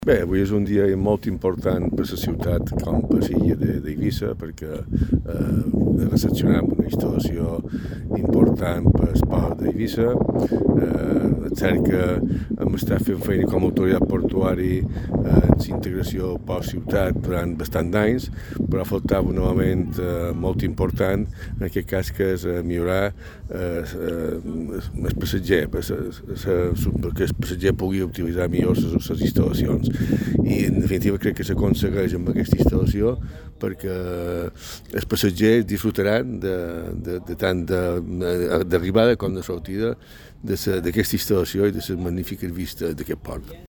Bé, avui és un dia molt important per la ciutat com per l'illa d'Eivissa perquè recepcionem una instal·lació important per el port d'Eivissa. És cert que hem estat fent feina com a autoritat portuari en l'integració port-ciutat durant bastant d'anys, però faltava un element molt important, en aquest cas que és millorar el passatger, perquè el passatger pugui utilitzar millor les instal·lacions. I en definitiva crec que s'aconsegueix amb aquesta instal·lació perquè els passatgers disfrutaran de tant d'arribada com de sortida d'aquesta instal·lació i de les magnífiques vistes d'aquest port.